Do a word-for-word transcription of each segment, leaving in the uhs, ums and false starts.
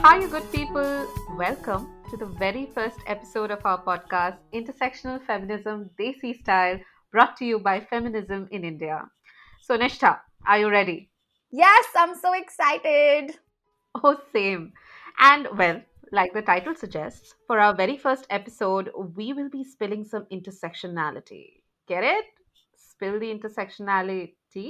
Hi, you good people. Welcome to the very first episode of our podcast, Intersectional Feminism Desi Style, brought to you by Feminism in India. So, Nishtha, are you ready? Yes, I'm so excited. Oh, same. And well, like the title suggests, for our very first episode, we will be spilling some intersectionality. Get it? Spill the intersectionality.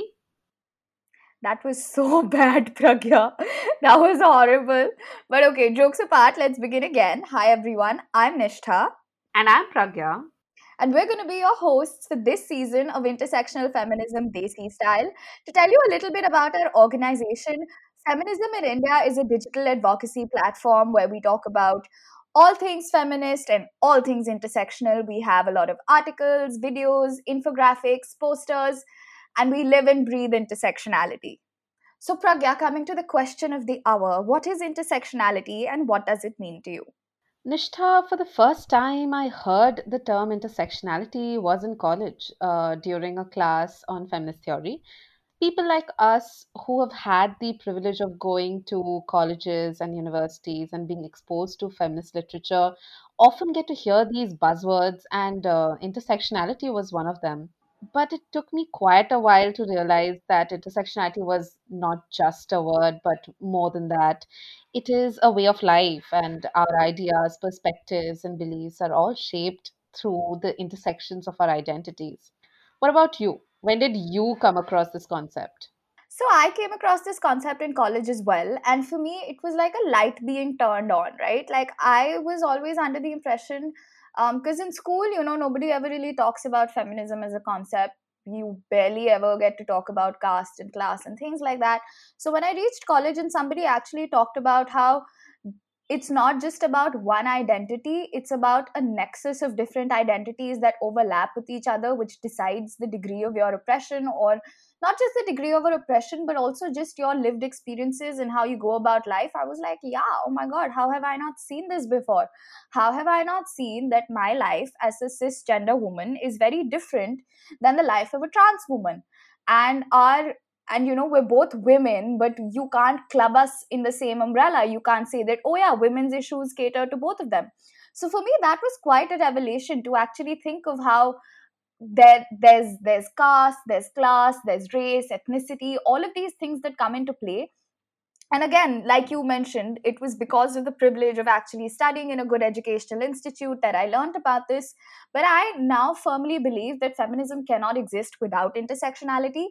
That was so bad, Pragya. That was horrible. But okay, jokes apart, let's begin again. Hi everyone, I'm Nishtha, And I'm Pragya. and we're going to be your hosts for this season of Intersectional Feminism Desi Style. To tell you a little bit about our organization, Feminism in India is a digital advocacy platform where we talk about all things feminist and all things intersectional. We have a lot of articles, videos, infographics, posters, and we live and breathe intersectionality. So, Pragya, coming to the question of the hour, what is intersectionality and what does it mean to you? Nishtha, for the first time I heard the term intersectionality was in college uh, during a class on feminist theory. People like us who have had the privilege of going to colleges and universities and being exposed to feminist literature often get to hear these buzzwords, and uh, intersectionality was one of them. But it took me quite a while to realize that intersectionality was not just a word, but more than that. It is a way of life, and our ideas, perspectives, and beliefs are all shaped through the intersections of our identities. What about you? When did you come across this concept? So, I came across this concept in college as well. And for me, it was like a light being turned on, right? Like, I was always under the impression, because in school, you know, nobody ever really talks about feminism as a concept. You barely ever get to talk about caste and class and things like that. So, when I reached college and somebody actually talked about how it's not just about one identity, it's about a nexus of different identities that overlap with each other, which decides the degree of your oppression, or not just the degree of your oppression but also just your lived experiences and how you go about life. I was like, yeah, oh my god, how have I not seen this before? How have I not seen that my life as a cisgender woman is very different than the life of a trans woman? And our and you know, we're both women, but you can't club us in the same umbrella. You can't say that, oh yeah, women's issues cater to both of them. So for me, that was quite a revelation to actually think of how there there's there's caste, there's class, there's race, ethnicity, all of these things that come into play. And again, like you mentioned, it was because of the privilege of actually studying in a good educational institute that I learned about this. But I now firmly believe that feminism cannot exist without intersectionality.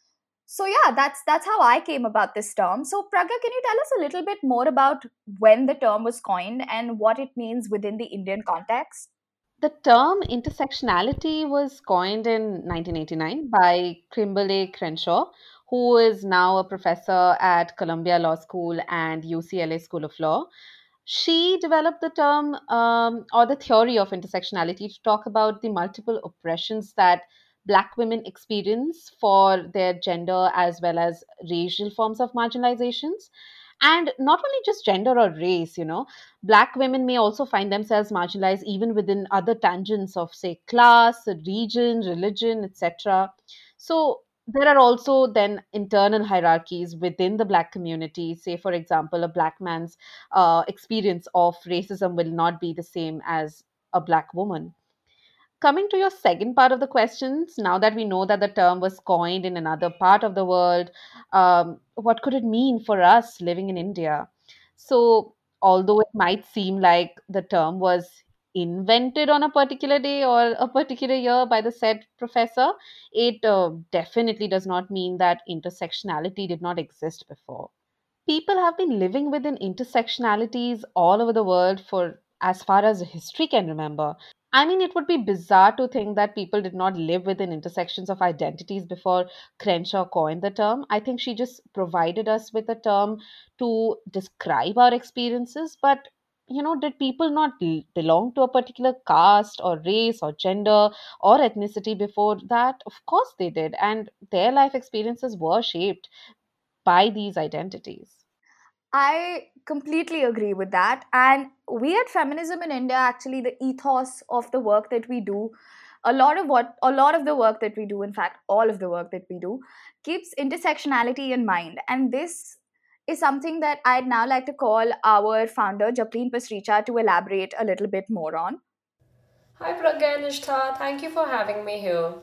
So yeah, that's that's how I came about this term. So Pragya, can you tell us a little bit more about when the term was coined and what it means within the Indian context? The term intersectionality was coined in nineteen eighty-nine by Kimberly Crenshaw, who is now a professor at Columbia Law School and U C L A School of Law. She developed the term um, or the theory of intersectionality to talk about the multiple oppressions that Black women experience for their gender as well as racial forms of marginalizations. And not only just gender or race, you know, Black women may also find themselves marginalized even within other tangents of, say, class, region, religion, et cetera. So there are also then internal hierarchies within the Black community. Say, for example, a Black man's uh, experience of racism will not be the same as a Black woman. Coming to your second part of the questions, now that we know that the term was coined in another part of the world, um, what could it mean for us living in India? So, although it might seem like the term was invented on a particular day or a particular year by the said professor, it uh, definitely does not mean that intersectionality did not exist before. People have been living within intersectionalities all over the world for as far as history can remember. I mean, it would be bizarre to think that people did not live within intersections of identities before Crenshaw coined the term. I think she just provided us with a term to describe our experiences. But, you know, did people not l- belong to a particular caste or race or gender or ethnicity before that? Of course they did. And their life experiences were shaped by these identities. I completely agree with that. And we at Feminism in India, actually, the ethos of the work that we do, a lot of what, a lot of the work that we do, in fact, all of the work that we do, keeps intersectionality in mind. And this is something that I'd now like to call our founder, Japleen Pasricha, to elaborate a little bit more on. Hi Pragya and Nishtha, thank you for having me here.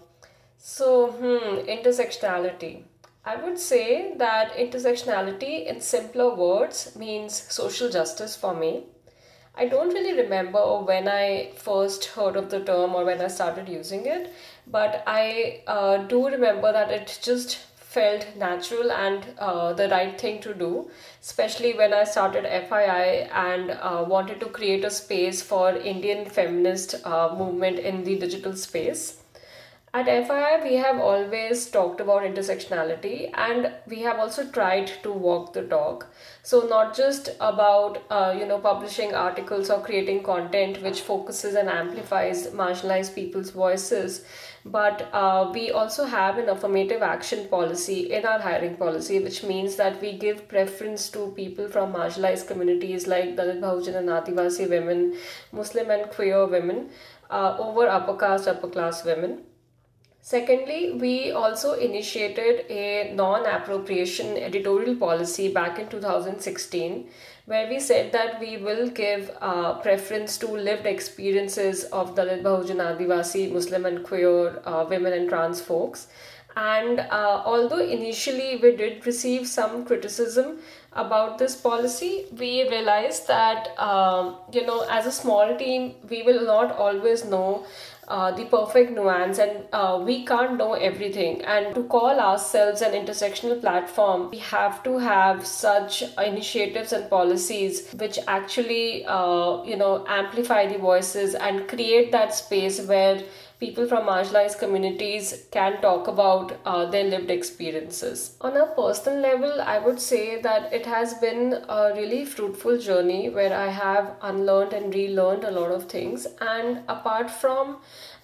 So, hmm, intersectionality. I would say that intersectionality, in simpler words, means social justice for me. I don't really remember when I first heard of the term or when I started using it, but I uh, do remember that it just felt natural and uh, the right thing to do, especially when I started F I I and uh, wanted to create a space for Indian feminist uh, movement in the digital space. At F I I, we have always talked about intersectionality and we have also tried to walk the talk. So, not just about uh, you know publishing articles or creating content which focuses and amplifies marginalized people's voices, but uh, we also have an affirmative action policy in our hiring policy, which means that we give preference to people from marginalized communities like Dalit Bahujan and Adivasi women, Muslim and queer women uh, over upper caste, upper class women. Secondly, we also initiated a non appropriation editorial policy back in two thousand sixteen, where we said that we will give uh, preference to lived experiences of Dalit Bahujan Adivasi, Muslim and queer uh, women and trans folks. And uh, although initially we did receive some criticism about this policy, we realized that, um, you know, as a small team, we will not always know uh, the perfect nuance and uh, we can't know everything. And to call ourselves an intersectional platform, we have to have such initiatives and policies which actually, uh, you know, amplify the voices and create that space where people from marginalized communities can talk about uh, their lived experiences. On a personal level, I would say that it has been a really fruitful journey where I have unlearned and relearned a lot of things. And apart from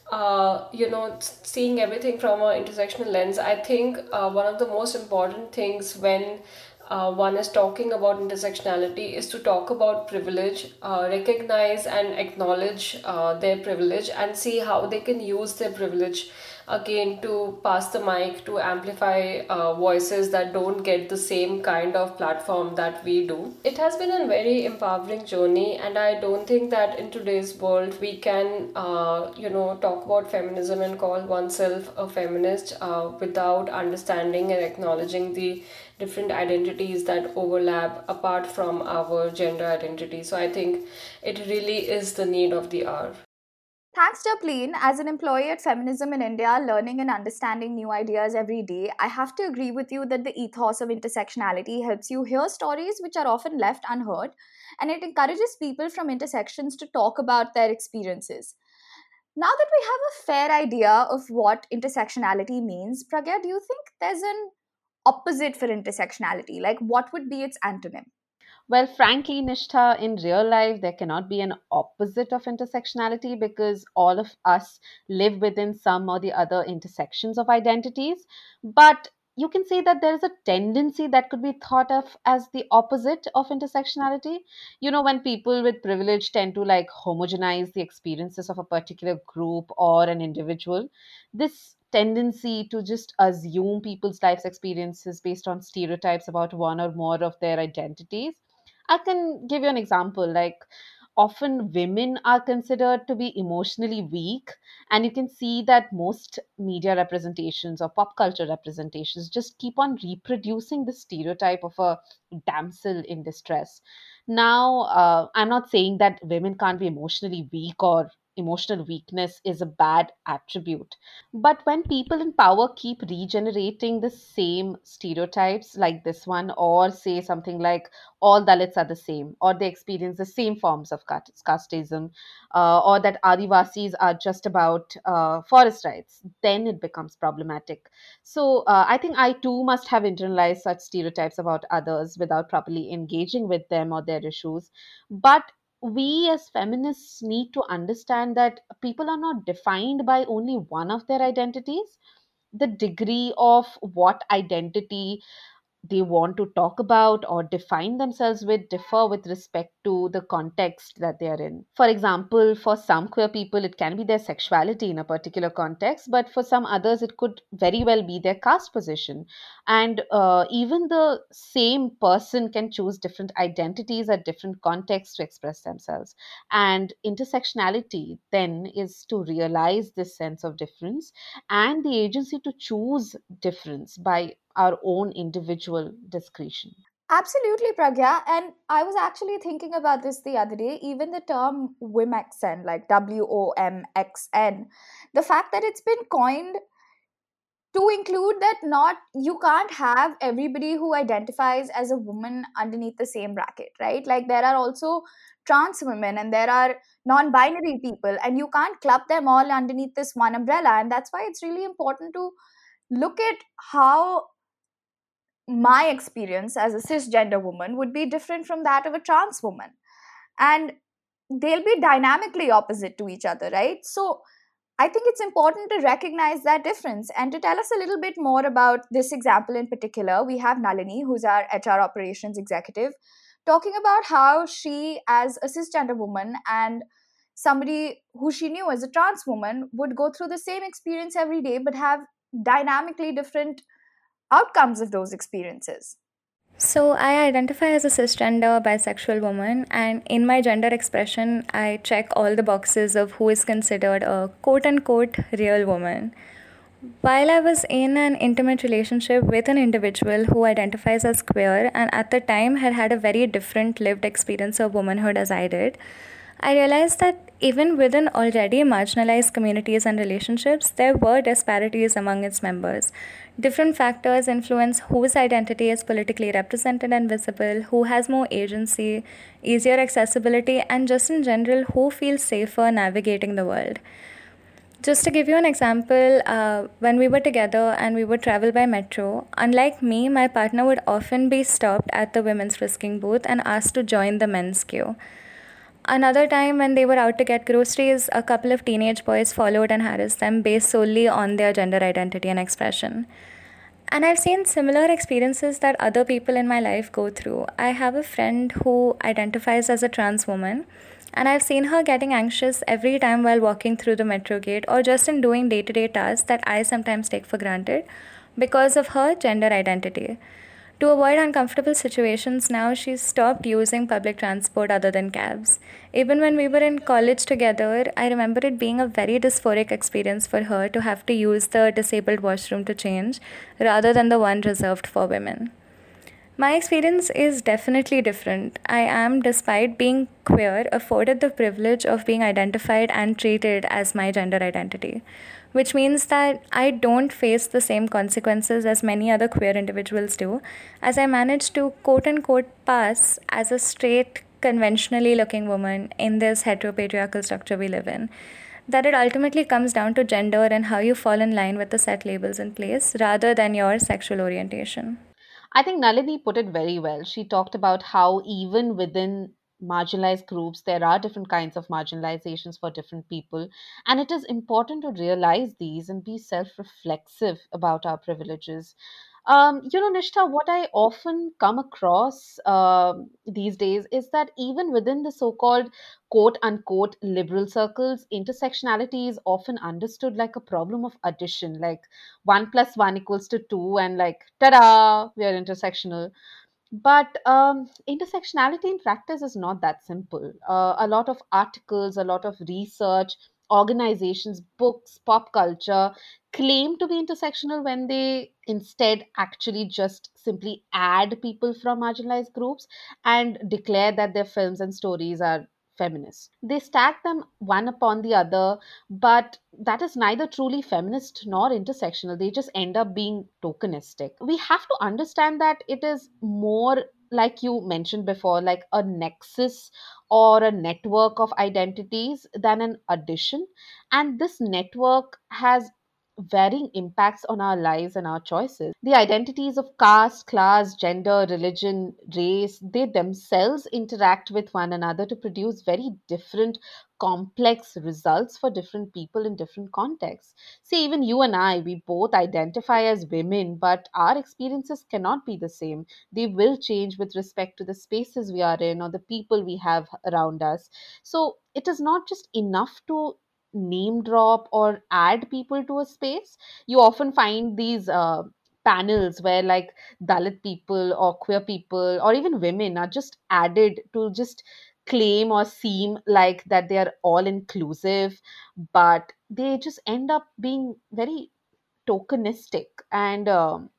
uh, you know, seeing everything from an intersectional lens, I think uh, one of the most important things when uh, one is talking about intersectionality is to talk about privilege, uh, recognize and acknowledge uh, their privilege, and see how they can use their privilege again to pass the mic to amplify uh, voices that don't get the same kind of platform that we do. It has been a very empowering journey, and I don't think that in today's world we can, uh, you know, talk about feminism and call oneself a feminist uh, without understanding and acknowledging the different identities that overlap apart from our gender identity. So I think it really is the need of the hour. Thanks, Japleen. As an employee at Feminism in India, learning and understanding new ideas every day, I have to agree with you that the ethos of intersectionality helps you hear stories which are often left unheard, and it encourages people from intersections to talk about their experiences. Now that we have a fair idea of what intersectionality means, Pragya, do you think there's an opposite for intersectionality? Like, what would be its antonym? Well, frankly, Nishtha, in real life, there cannot be an opposite of intersectionality because all of us live within some or the other intersections of identities. But you can say that there is a tendency that could be thought of as the opposite of intersectionality. You know, when people with privilege tend to like homogenize the experiences of a particular group or an individual, this tendency to just assume people's life experiences based on stereotypes about one or more of their identities. I can give you an example. Like, often women are considered to be emotionally weak, and you can see that most media representations or pop culture representations just keep on reproducing the stereotype of a damsel in distress. Now, uh, I'm not saying that women can't be emotionally weak or emotional weakness is a bad attribute. But when people in power keep regenerating the same stereotypes like this one, or say something like all Dalits are the same, or they experience the same forms of caste- casteism, uh, or that Adivasis are just about uh, forest rights, then it becomes problematic. So uh, I think I too must have internalized such stereotypes about others without properly engaging with them or their issues. But we as feminists need to understand that people are not defined by only one of their identities. The degree of what identity they want to talk about or define themselves with differ with respect to the context that they are in. For example, for some queer people, it can be their sexuality in a particular context, but for some others, it could very well be their caste position. And uh, even the same person can choose different identities at different contexts to express themselves. And intersectionality then is to realize this sense of difference and the agency to choose difference by our own individual discretion. Absolutely, Pragya. And I was actually thinking about this the other day. Even the term Womxn, like W O M X N, the fact that it's been coined to include that not you can't have everybody who identifies as a woman underneath the same bracket, right? Like there are also trans women and there are non-binary people, and you can't club them all underneath this one umbrella. And that's why it's really important to look at how my experience as a cisgender woman would be different from that of a trans woman, and they'll be dynamically opposite to each other, right? So I think it's important to recognize that difference. And to tell us a little bit more about this example in particular, we have Nalini, who's our H R operations executive, talking about how she, as a cisgender woman and somebody who she knew as a trans woman, would go through the same experience every day but have dynamically different outcomes of those experiences. So, I identify as a cisgender bisexual woman, and in my gender expression, I check all the boxes of who is considered a quote unquote real woman. While I was in an intimate relationship with an individual who identifies as queer and at the time had had a very different lived experience of womanhood as I did, I realized that even within already marginalized communities and relationships, there were disparities among its members. Different factors influence whose identity is politically represented and visible, who has more agency, easier accessibility, and just in general, who feels safer navigating the world. Just to give you an example, uh, when we were together and we would travel by metro, unlike me, my partner would often be stopped at the women's frisking booth and asked to join the men's queue. Another time, when they were out to get groceries, a couple of teenage boys followed and harassed them based solely on their gender identity and expression. And I've seen similar experiences that other people in my life go through. I have a friend who identifies as a trans woman, and I've seen her getting anxious every time while walking through the metro gate or just in doing day to day tasks that I sometimes take for granted because of her gender identity. To avoid uncomfortable situations now, she's stopped using public transport other than cabs. Even when we were in college together, I remember it being a very dysphoric experience for her to have to use the disabled washroom to change rather than the one reserved for women. My experience is definitely different. I am, despite being queer, afforded the privilege of being identified and treated as my gender identity, which means that I don't face the same consequences as many other queer individuals do, as I manage to quote unquote pass as a straight, conventionally looking woman in this heteropatriarchal structure we live in. That it ultimately comes down to gender and how you fall in line with the set labels in place rather than your sexual orientation. I think Nalini put it very well. She talked about how even within marginalized groups, there are different kinds of marginalizations for different people. And it is important to realize these and be self reflexive about our privileges. Um, you know, Nishtha, what I often come across um these days is that even within the so called quote unquote liberal circles, intersectionality is often understood like a problem of addition, like one plus one equals to two, and like, ta da, we are intersectional. But um, intersectionality in practice is not that simple. Uh, a lot of articles, a lot of research, organizations, books, pop culture claim to be intersectional when they instead actually just simply add people from marginalized groups and declare that their films and stories are feminist. They stack them one upon the other, but that is neither truly feminist nor intersectional. They just end up being tokenistic. We have to understand that it is more, like you mentioned before, like a nexus or a network of identities than an addition. And this network has varying impacts on our lives and our choices. The identities of caste, class, gender, religion, race, they themselves interact with one another to produce very different, complex results for different people in different contexts. See, even you and I, we both identify as women, but our experiences cannot be the same. They will change with respect to the spaces we are in or the people we have around us. So it is not just enough to name drop or add people to a space. You often find these uh, panels where, like, Dalit people or queer people or even women are just added to just claim or seem like that they are all inclusive, but they just end up being very tokenistic. And um,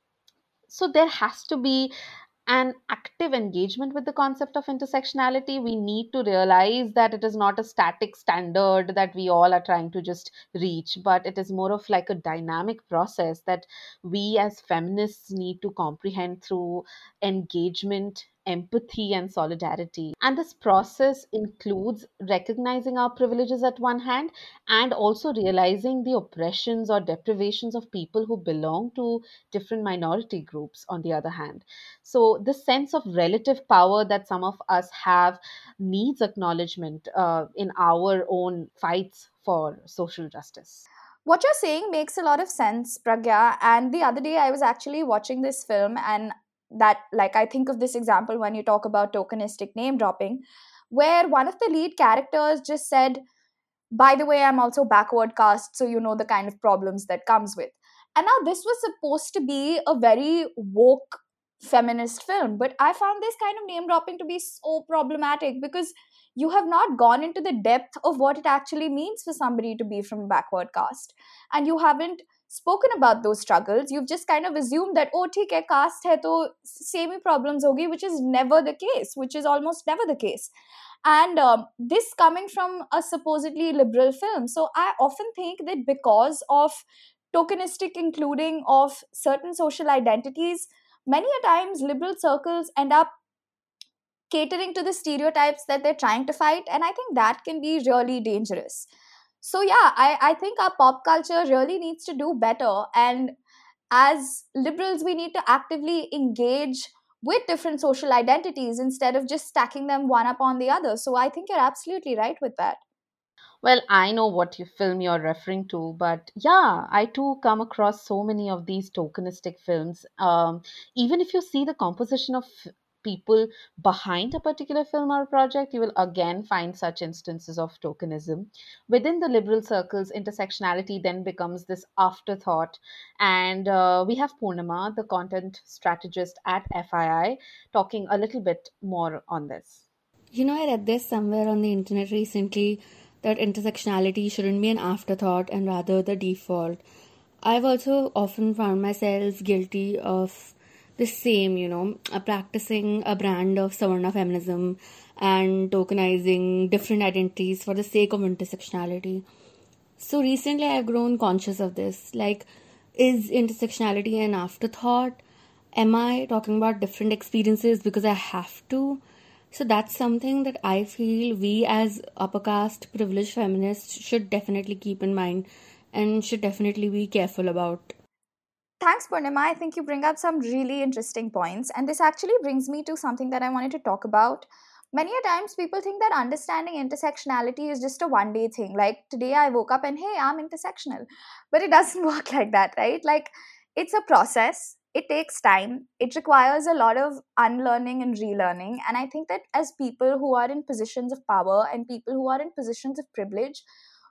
so there has to be an active engagement with the concept of intersectionality. We need to realize that it is not a static standard that we all are trying to just reach, but it is more of like a dynamic process that we as feminists need to comprehend through engagement, empathy, and solidarity. And this process includes recognizing our privileges at one hand and also realizing the oppressions or deprivations of people who belong to different minority groups on the other hand. So, this sense of relative power that some of us have needs acknowledgement uh, in our own fights for social justice. What you're saying makes a lot of sense, Pragya. And the other day, I was actually watching this film, and that, like, I think of this example when you talk about tokenistic name dropping, where one of the lead characters just said, by the way, I'm also backward caste, so you know the kind of problems that comes with. And now this was supposed to be a very woke feminist film, but I found this kind of name dropping to be so problematic because you have not gone into the depth of what it actually means for somebody to be from a backward caste, and you haven't spoken about those struggles. You've just kind of assumed that, oh, theek hai, caste hai to same hi problems hogi, which is never the case, which is almost never the case. And um, this coming from a supposedly liberal film. So I often think that because of tokenistic including of certain social identities, many a times liberal circles end up catering to the stereotypes that they're trying to fight, and I think that can be really dangerous. So yeah, i, I think our pop culture really needs to do better, and as liberals we need to actively engage with different social identities instead of just stacking them one upon the other. So I think you're absolutely right with that. Well, I know what you film you're referring to, but yeah, I too come across so many of these tokenistic films. Um, even if you see the composition of people behind a particular film or project, you will again find such instances of tokenism. Within the liberal circles, intersectionality then becomes this afterthought. And uh, we have Purnima, the content strategist at F I I, talking a little bit more on this. You know, I read this somewhere on the internet recently that intersectionality shouldn't be an afterthought and rather the default. I've also often found myself guilty of the same, you know, uh, practicing a brand of Savarna feminism and tokenizing different identities for the sake of intersectionality. So recently I've grown conscious of this. Like, is intersectionality an afterthought? Am I talking about different experiences because I have to? So that's something that I feel we as upper caste privileged feminists should definitely keep in mind and should definitely be careful about. Thanks, Purnima. I think you bring up some really interesting points. And this actually brings me to something that I wanted to talk about. Many a times people think that understanding intersectionality is just a one day thing. Like today I woke up and hey, I'm intersectional. But it doesn't work like that, right? Like it's a process. It takes time. It requires a lot of unlearning and relearning. And I think that as people who are in positions of power and people who are in positions of privilege,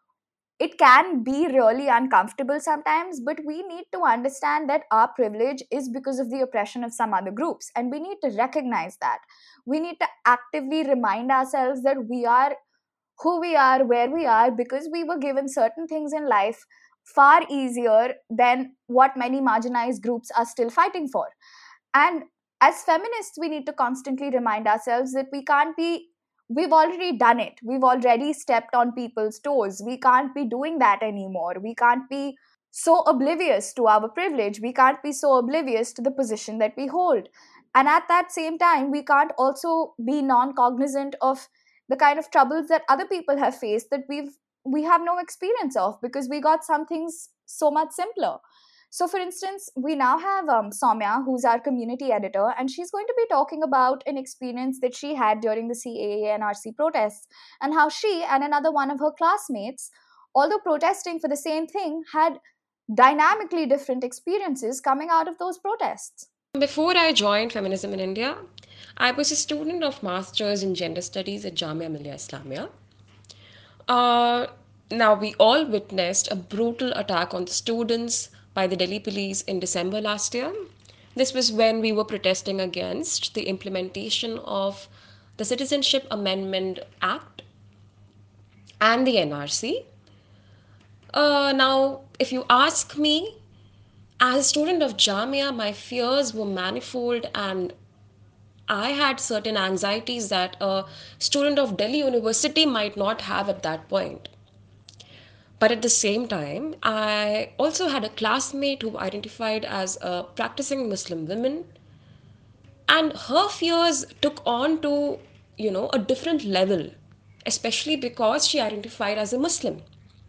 it can be really uncomfortable sometimes, but we need to understand that our privilege is because of the oppression of some other groups, and we need to recognize that. We need to actively remind ourselves that we are who we are, where we are, because we were given certain things in life far easier than what many marginalized groups are still fighting for. And as feminists, we need to constantly remind ourselves that we can't be we've already done it. We've already stepped on people's toes. We can't be doing that anymore. We can't be so oblivious to our privilege. We can't be so oblivious to the position that we hold. And at that same time, we can't also be non cognizant of the kind of troubles that other people have faced that we've we have no experience of, because we got some things so much simpler. So, for instance, we now have um, Soumya, who's our community editor, and she's going to be talking about an experience that she had during the C A A and R C protests, and how she and another one of her classmates, although protesting for the same thing, had dynamically different experiences coming out of those protests. Before I joined feminism in India, I was a student of Masters in Gender Studies at Jamia Millia Islamia. Uh, Now, we all witnessed a brutal attack on the students by the Delhi police in December last year. This was when we were protesting against the implementation of the Citizenship Amendment Act and the N R C. Uh, now, if you ask me, as a student of Jamia, my fears were manifold, and I had certain anxieties that a student of Delhi University might not have at that point. But at the same time, I also had a classmate who identified as a practicing Muslim woman, and her fears took on to, you know, a different level, especially because she identified as a Muslim.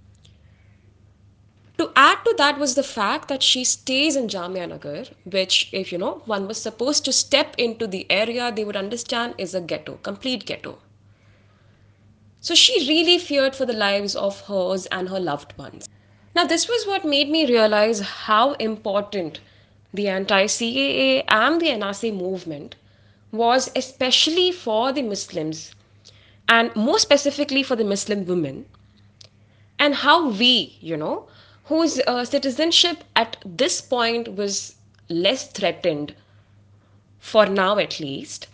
To add to that was the fact that she stays in Jamia Nagar, which, if you know, one was supposed to step into the area, they would understand is a ghetto, complete ghetto. So she really feared for the lives of hers and her loved ones. Now, this was what made me realize how important the anti C A A and the N R C movement was, especially for the Muslims, and more specifically for the Muslim women, and how we, you know, whose uh, citizenship at this point was less threatened, for now at least,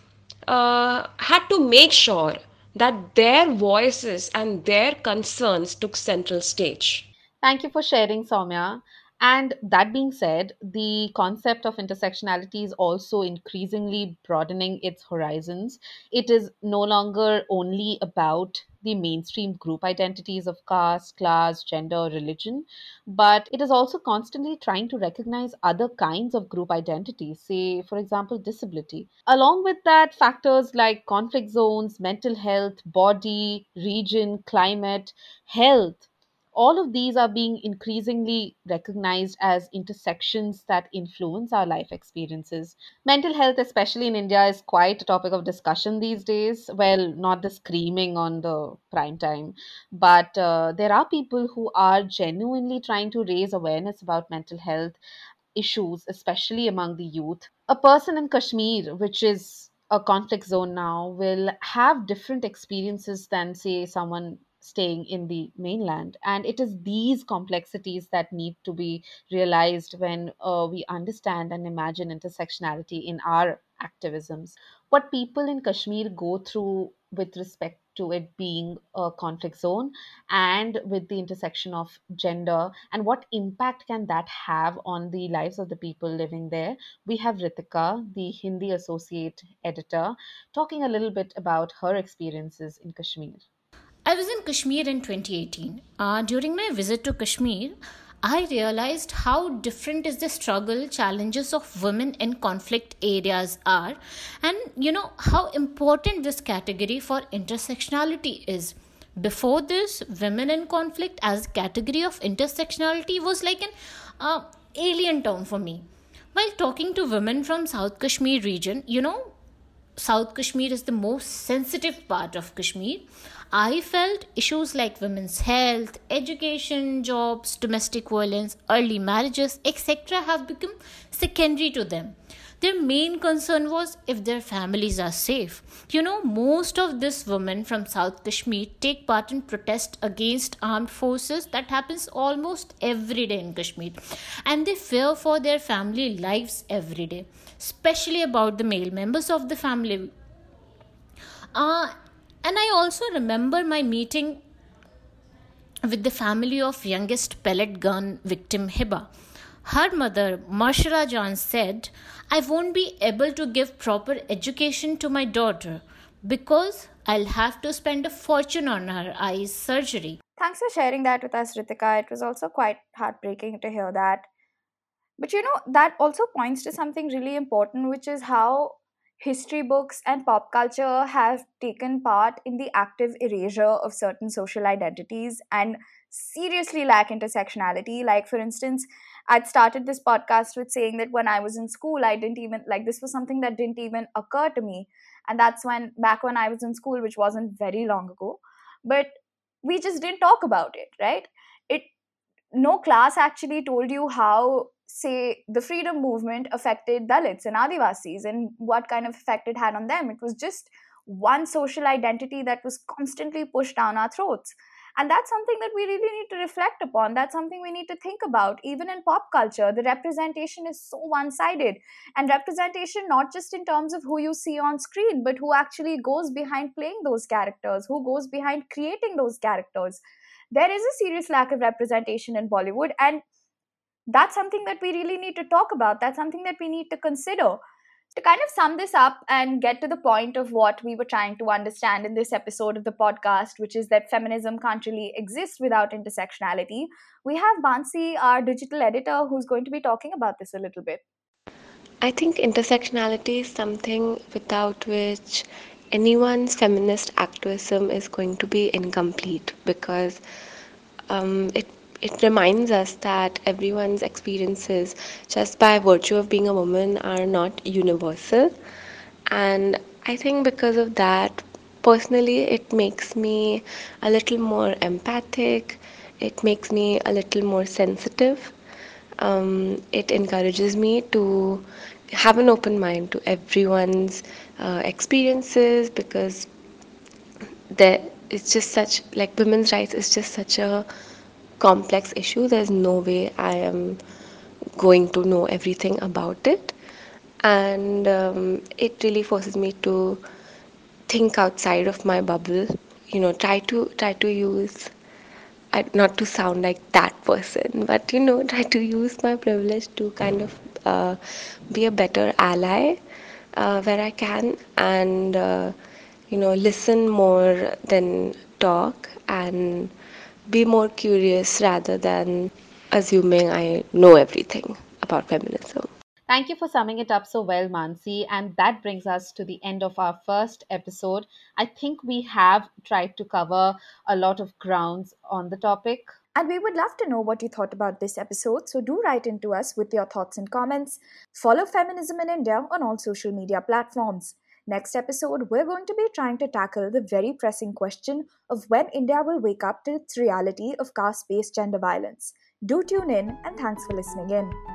uh, had to make sure that their voices and their concerns took central stage. Thank you for sharing, Soumya. And that being said, the concept of intersectionality is also increasingly broadening its horizons. It is no longer only about the mainstream group identities of caste, class, gender, religion, but it is also constantly trying to recognize other kinds of group identities, say, for example, disability. Along with that, factors like conflict zones, mental health, body, region, climate, health, all of these are being increasingly recognized as intersections that influence our life experiences. Mental health, especially in India, is quite a topic of discussion these days. Well, not the screaming on the prime time, but uh, there are people who are genuinely trying to raise awareness about mental health issues, especially among the youth. A person in Kashmir, which is a conflict zone now, will have different experiences than, say, someone staying in the mainland. And it is these complexities that need to be realized when uh, we understand and imagine intersectionality in our activisms. What people in Kashmir go through with respect to it being a conflict zone and with the intersection of gender, and what impact can that have on the lives of the people living there. We have Ritika, the Hindi associate editor, talking a little bit about her experiences in Kashmir. I was in Kashmir in twenty eighteen. Uh, during my visit to Kashmir, I realized how different is the struggle challenges of women in conflict areas are, and you know how important this category for intersectionality is. Before this, women in conflict as a category of intersectionality was like an uh, alien term for me. While talking to women from South Kashmir region, you know, South Kashmir is the most sensitive part of Kashmir. I felt issues like women's health, education, jobs, domestic violence, early marriages, et cetera have become secondary to them. Their main concern was if their families are safe. You know, most of these women from South Kashmir take part in protest against armed forces that happens almost every day in Kashmir. And they fear for their family lives every day, especially about the male members of the family. Uh, and I also remember my meeting with the family of youngest pellet gun victim Hiba. Her mother, Marshara Jan, said, I won't be able to give proper education to my daughter because I'll have to spend a fortune on her eyes surgery. Thanks for sharing that with us, Ritika. It was also quite heartbreaking to hear that. But you know, that also points to something really important, which is how history books and pop culture have taken part in the active erasure of certain social identities and seriously lack intersectionality. Like, for instance, I'd started this podcast with saying that when I was in school, I didn't even like this was something that didn't even occur to me. And that's when, back when I was in school, which wasn't very long ago, but we just didn't talk about it, right? It no class actually told you how, say, the freedom movement affected Dalits and Adivasis and what kind of effect it had on them. It was just one social identity that was constantly pushed down our throats. And that's something that we really need to reflect upon. That's something we need to think about. Even in pop culture, the representation is so one sided. And representation, not just in terms of who you see on screen, but who actually goes behind playing those characters, who goes behind creating those characters. There is a serious lack of representation in Bollywood, and that's something that we really need to talk about. That's something that we need to consider. To kind of sum this up and get to the point of what we were trying to understand in this episode of the podcast, which is that feminism can't really exist without intersectionality, we have Bansi, our digital editor, who's going to be talking about this a little bit. I think intersectionality is something without which anyone's feminist activism is going to be incomplete, because um, it it reminds us that everyone's experiences, just by virtue of being a woman, are not universal. And I think because of that, personally, it makes me a little more empathic, it makes me a little more sensitive. Um, it encourages me to have an open mind to everyone's uh, experiences, because there it's just such, like, women's rights is just such a complex issue. There's no way I am going to know everything about it, and um, it really forces me to think outside of my bubble. You know, try to try to use, I, not to sound like that person, but you know, try to use my privilege to kind of uh, be a better ally uh, where I can, and uh, you know, listen more than talk, and be more curious rather than assuming I know everything about feminism. Thank you for summing it up so well, Mansi. And that brings us to the end of our first episode. I think we have tried to cover a lot of grounds on the topic. And we would love to know what you thought about this episode, so do write into us with your thoughts and comments. Follow Feminism in India on all social media platforms. Next episode, we're going to be trying to tackle the very pressing question of when India will wake up to its reality of caste based gender violence. Do tune in, and thanks for listening in.